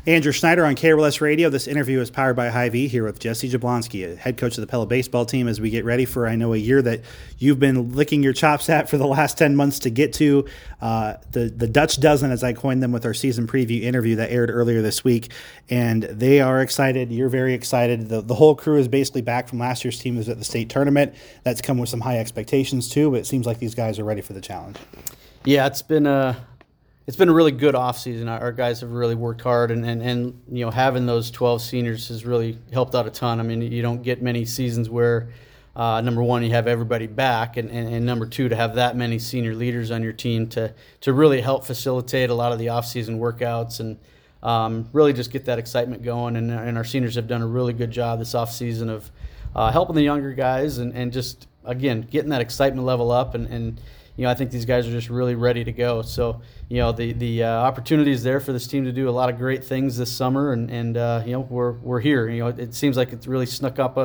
Andrew Schneider on KRLS Radio. This interview is powered by Hy-Vee, here with Jesse Jablonski, head coach of the Pella baseball team, as we get ready for, I know, a year that you've been licking your chops at for the last 10 months to get to. The Dutch Dozen, as I coined them, with our season preview interview that aired earlier this week. And they are excited. You're very excited. The whole crew is basically back from last year's team that was at the state tournament. That's come with some high expectations too, but it seems like these guys are ready for the challenge. Yeah, it's been a really good offseason. Our guys have really worked hard, and you know, having those 12 seniors has really helped out a ton. I mean, you don't get many seasons where, number one, you have everybody back, and number two, to have that many senior leaders on your team to really help facilitate a lot of the offseason workouts and really just get that excitement going. And our seniors have done a really good job this offseason of helping the younger guys and just, again, getting that excitement level up and you know, I think these guys are just really ready to go. So, you know, the opportunity is there for this team to do a lot of great things this summer, and you know, we're here. You know, it seems like it's really snuck up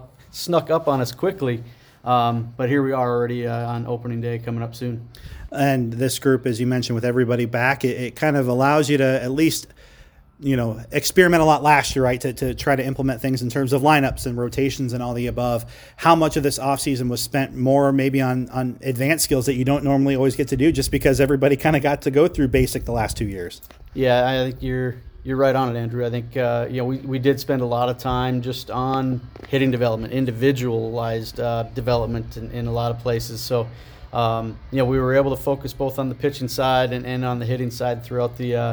on us quickly, but here we are already on opening day coming up soon. And this group, as you mentioned, with everybody back, it kind of allows you to at least, you know, experiment a lot last year, right, to try to implement things in terms of lineups and rotations and all the above. How much of this offseason was spent more maybe on advanced skills that you don't normally always get to do, just because everybody kind of got to go through basic the last 2 years? Yeah, I think you're right on it, Andrew. I think you know, we did spend a lot of time just on hitting development, individualized development in a lot of places. So you know, we were able to focus both on the pitching side and on the hitting side throughout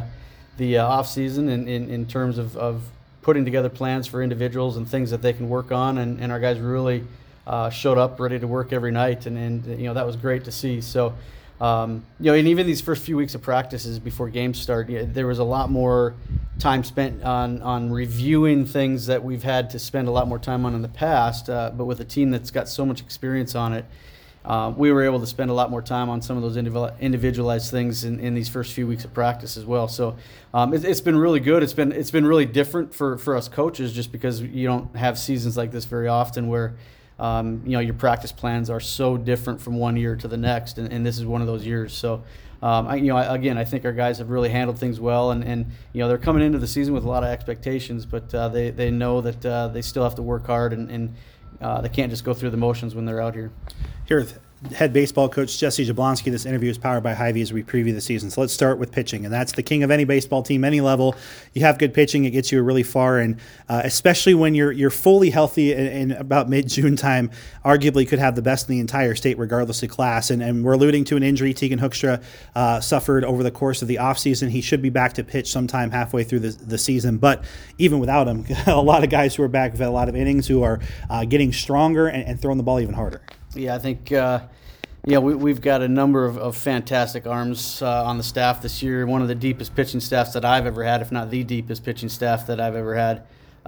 the off season in terms of putting together plans for individuals and things that they can work on, and our guys really showed up ready to work every night, and you know, that was great to see. So you know, and even these first few weeks of practices before games start, there was a lot more time spent on reviewing things that we've had to spend a lot more time on in the past, but with a team that's got so much experience on it, we were able to spend a lot more time on some of those individualized things in these first few weeks of practice as well. So it's been really good. It's been really different for us coaches, just because you don't have seasons like this very often where you know, your practice plans are so different from one year to the next, and this is one of those years. So you know, again, I think our guys have really handled things well, and you know, they're coming into the season with a lot of expectations, but they know that they still have to work hard, and they can't just go through the motions when they're out here. Here with head baseball coach Jesse Jablonski. This interview is powered by Hy-Vee as we preview the season. So let's start with pitching, and that's the king of any baseball team, any level. You have good pitching, it gets you really far, and especially when you're fully healthy in about mid-June time, arguably could have the best in the entire state regardless of class. And we're alluding to an injury Tegan Hoekstra suffered over the course of the offseason. He should be back to pitch sometime halfway through the season, but even without him, a lot of guys who are back have had a lot of innings, who are getting stronger and throwing the ball even harder. Yeah, I think we've got a number of fantastic arms on the staff this year. One of the deepest pitching staffs that I've ever had, if not the deepest pitching staff that I've ever had.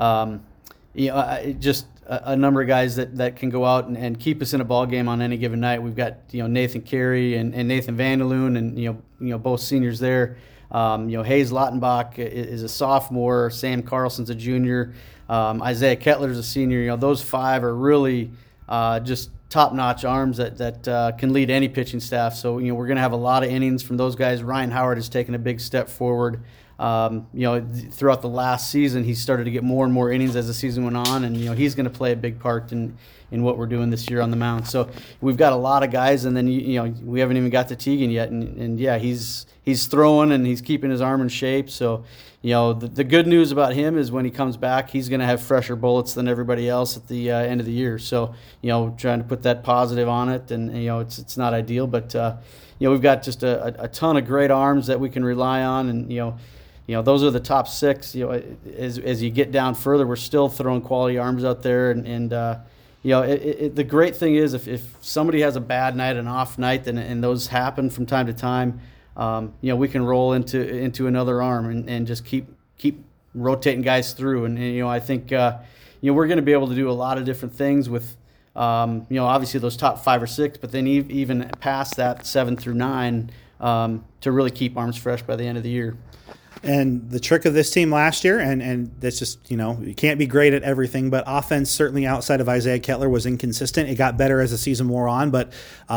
You know, just a number of guys that can go out and keep us in a ball game on any given night. We've got, you know, Nathan Carey and Nathan Vanderloon, and you know both seniors there. You know, Hayes Lautenbach is a sophomore. Sam Carlson's a junior. Isaiah Kettler's a senior. You know, those five are really just top-notch arms that can lead any pitching staff. So, you know, we're going to have a lot of innings from those guys. Ryan Howard has taken a big step forward. You know, throughout the last season, he started to get more and more innings as the season went on, and you know, he's going to play a big part in what we're doing this year on the mound. So we've got a lot of guys, and then you know, we haven't even got to Tegan yet, and yeah, he's throwing and he's keeping his arm in shape. So, you know, the good news about him is when he comes back, he's going to have fresher bullets than everybody else at the end of the year. So, you know, trying to put that positive on it, and you know, it's not ideal, but you know, we've got just a ton of great arms that we can rely on, and you know, those are the top six. You know, as you get down further, we're still throwing quality arms out there, and you know, the great thing is if somebody has a bad night, an off night, and those happen from time to time, you know, we can roll into another arm and just keep rotating guys through, and you know, I think you know, we're going to be able to do a lot of different things with you know, obviously those top 5 or 6, but then even past that 7 through 9 to really keep arms fresh by the end of the year. And the trick of this team last year, and that's just, you can't be great at everything, but offense, certainly outside of Isaiah Kettler, was inconsistent. It got better as the season wore on, but,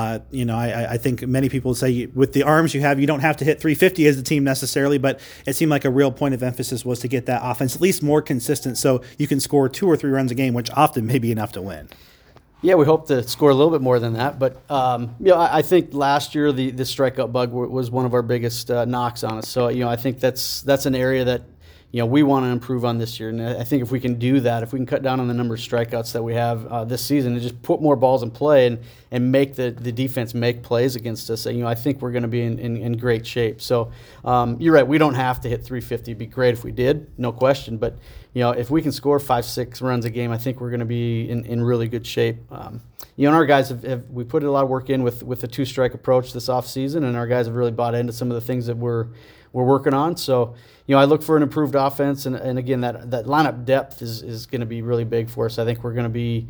I think many people say with the arms you have, you don't have to hit 350 as a team necessarily, but it seemed like a real point of emphasis was to get that offense at least more consistent so you can score 2 or 3 runs a game, which often may be enough to win. Yeah, we hope to score a little bit more than that. But, I think last year the strikeout bug was one of our biggest knocks on us. So, I think that's an area that, we want to improve on this year. And I think if we can do that, if we can cut down on the number of strikeouts that we have this season and just put more balls in play and make the defense make plays against us, I think we're going to be in great shape. So you're right, we don't have to hit 350. It'd be great if we did, no question. But, if we can score 5-6 runs a game, I think we're going to be in really good shape. And our guys we put a lot of work in with the 2-strike approach this offseason, and our guys have really bought into some of the things that we're working on. So, I look for an improved offense, and again, that lineup depth is going to be really big for us. I think we're going to be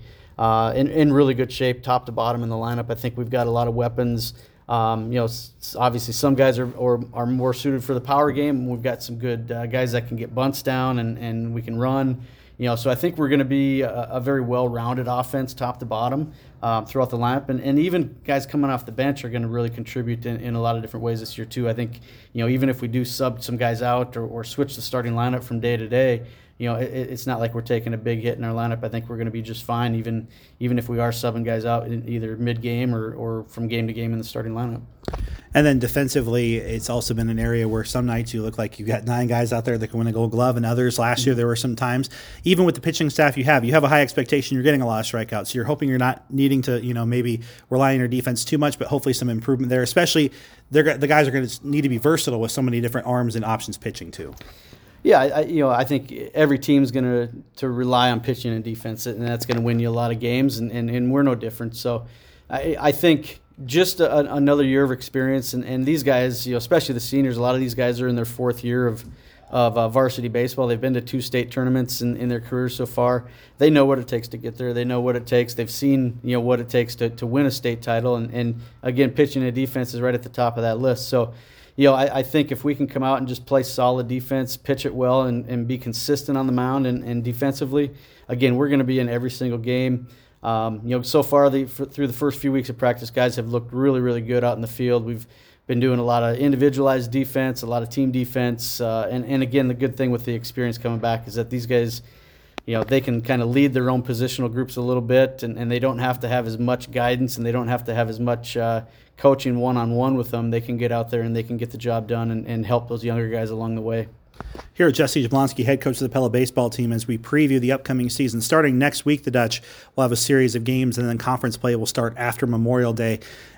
in really good shape, top to bottom in the lineup. I think we've got a lot of weapons. Obviously some guys are more suited for the power game. We've got some good guys that can get bunts down and we can run. So I think we're going to be a very well-rounded offense, top to bottom, throughout the lineup. And even guys coming off the bench are going to really contribute in a lot of different ways this year, too. I think, even if we do sub some guys out or switch the starting lineup from day to day, it's not like we're taking a big hit in our lineup. I think we're going to be just fine, even if we are subbing guys out in either mid-game or from game to game in the starting lineup. And then defensively, it's also been an area where some nights you look like you've got 9 guys out there that can win a Gold Glove, and others last year there were some times, even with the pitching staff you have a high expectation. You're getting a lot of strikeouts, so you're hoping you're not needing to maybe rely on your defense too much, but hopefully some improvement there. Especially the guys are going to need to be versatile with so many different arms and options pitching too. Yeah, I think every team's going to rely on pitching and defense, and that's going to win you a lot of games, and we're no different. So I think just another year of experience, and these guys, especially the seniors, a lot of these guys are in their 4th year of varsity baseball. They've been to 2 state tournaments in their careers so far. They know what it takes to get there. They know what it takes. They've seen what it takes to win a state title, and again, pitching and defense is right at the top of that list. So I think if we can come out and just play solid defense, pitch it well, and be consistent on the mound and defensively, again, we're going to be in every single game. So far through the first few weeks of practice, guys have looked really, really good out in the field. We've been doing a lot of individualized defense, a lot of team defense, and again, the good thing with the experience coming back is that these guys, they can kind of lead their own positional groups a little bit, and they don't have to have as much guidance, and they don't have to have as much coaching one-on-one with them. They can get out there and they can get the job done and help those younger guys along the way. Here at Jesse Jablonski, head coach of the Pella baseball team, as we preview the upcoming season. Starting next week, the Dutch will have a series of games, and then conference play will start after Memorial Day.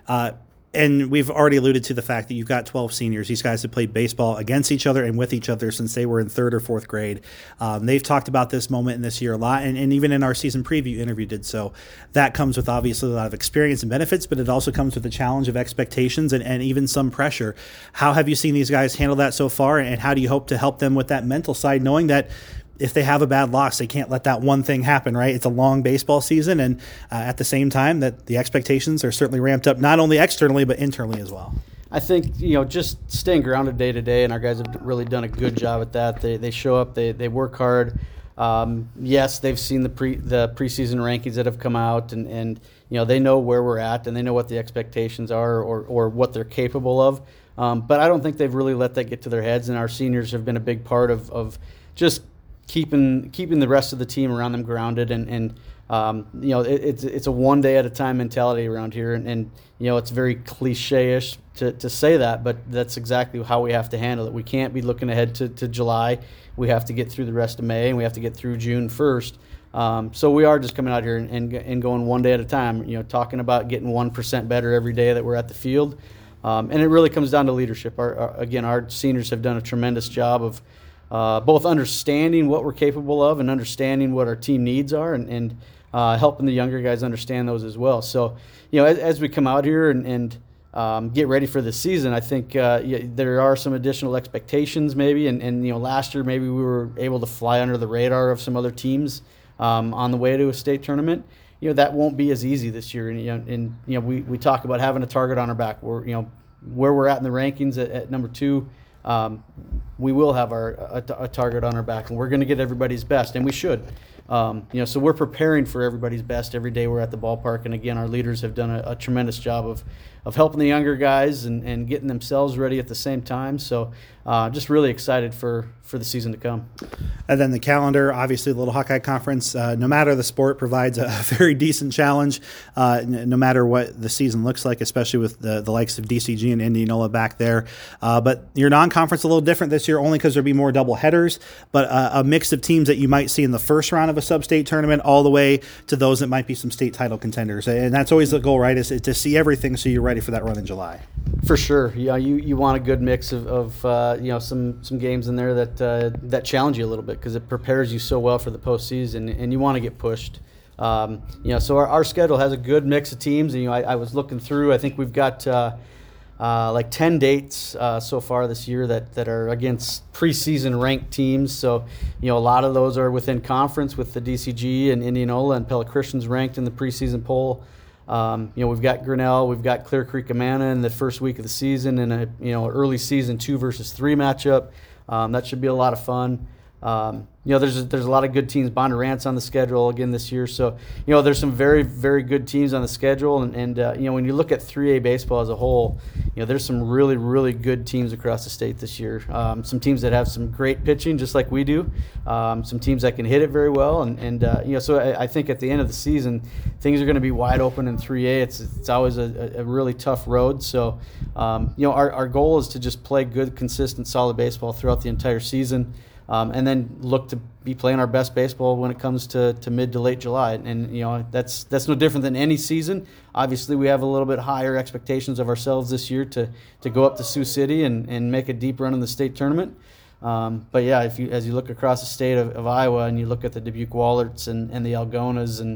And we've already alluded to the fact that you've got 12 seniors. These guys have played baseball against each other and with each other since they were in 3rd or 4th grade. They've talked about this moment in this year a lot, and even in our season preview interview did so. That comes with obviously a lot of experience and benefits, but it also comes with the challenge of expectations and even some pressure. How have you seen these guys handle that so far, and how do you hope to help them with that mental side, knowing that if they have a bad loss, they can't let that one thing happen, right? It's a long baseball season, and at the same time that the expectations are certainly ramped up, not only externally, but internally as well. I think, just staying grounded day to day, and our guys have really done a good job at that. They show up, they work hard. Yes, they've seen the preseason rankings that have come out, and they know where we're at, and they know what the expectations are or what they're capable of. But I don't think they've really let that get to their heads, and our seniors have been a big part of just keeping the rest of the team around them grounded, and it's a one day at a time mentality around here, and it's very cliche-ish to say that, but that's exactly how we have to handle it. We can't be looking ahead to July. We have to get through the rest of May, and we have to get through June 1st. So we are just coming out here and going one day at a time, talking about getting 1% better every day that we're at the field. And it really comes down to leadership. Our seniors have done a tremendous job of both understanding what we're capable of and understanding what our team needs are, and helping the younger guys understand those as well. So, as we come out here and get ready for the season, I think there are some additional expectations maybe, and last year maybe we were able to fly under the radar of some other teams on the way to a state tournament. That won't be as easy this year, and we talk about having a target on our back. Where we're at in the rankings at number 2. we will have a target on our back, and we're going to get everybody's best, and we should. So we're preparing for everybody's best every day we're at the ballpark. And again, our leaders have done a tremendous job of helping the younger guys and getting themselves ready at the same time. So just really excited for the season to come. And then the calendar, obviously the Little Hawkeye Conference, no matter the sport, provides a very decent challenge, no matter what the season looks like, especially with the likes of DCG and Indianola back there. But your non-conference a little different this year, only because there'll be more double headers, but a mix of teams that you might see in the first round of a sub-state tournament all the way to those that might be some state title contenders. And that's always the goal, right, is to see everything so you're ready for that run in July. For sure. Yeah, you want a good mix of some games in there that challenge you a little bit, because it prepares you so well for the postseason, and you want to get pushed. So our schedule has a good mix of teams. And, I was looking through. I think we've got like 10 dates so far this year that are against preseason ranked teams. So, a lot of those are within conference with the DCG and Indianola and Pella Christian's ranked in the preseason poll. We've got Grinnell, we've got Clear Creek Amana in the first week of the season, and a early season 2 versus 3 matchup. That should be a lot of fun. There's a lot of good teams. Bondurant's on the schedule again this year, so there's some very, very good teams on the schedule. And when you look at 3A baseball as a whole, there's some really, really good teams across the state this year. Some teams that have some great pitching, just like we do. Some teams that can hit it very well, so I think at the end of the season, things are going to be wide open in 3A. It's always a really tough road. So our goal is to just play good, consistent, solid baseball throughout the entire season. And then look to be playing our best baseball when it comes to mid to late July. And, that's no different than any season. Obviously, we have a little bit higher expectations of ourselves this year to go up to Sioux City and make a deep run in the state tournament. But, yeah, as you look across the state of Iowa and you look at the Dubuque Wallerts and the Algonas and,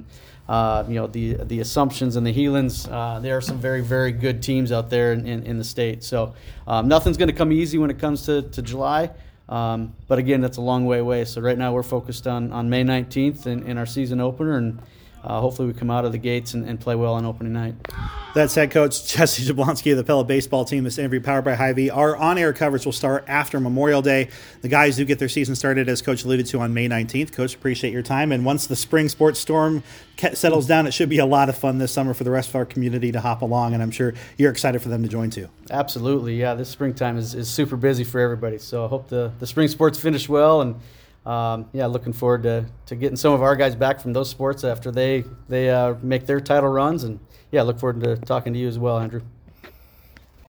the Assumptions and the Helens, there are some very, very good teams out there in the state. So nothing's going to come easy when it comes to July. But again, that's a long way away. So right now we're focused on May 19th in our season opener, and hopefully we come out of the gates and play well on opening night. That's head coach Jesse Jablonski of the Pella baseball team. This interview powered by Hy-Vee. Our on-air coverage will start after Memorial Day. The guys do get their season started, as Coach alluded to, on May 19th. Coach, appreciate your time. And once the spring sports storm settles down, it should be a lot of fun this summer for the rest of our community to hop along, and I'm sure you're excited for them to join too. Absolutely, yeah. This springtime is super busy for everybody. So I hope the spring sports finish well, and looking forward to getting some of our guys back from those sports after they make their title runs. And, look forward to talking to you as well, Andrew.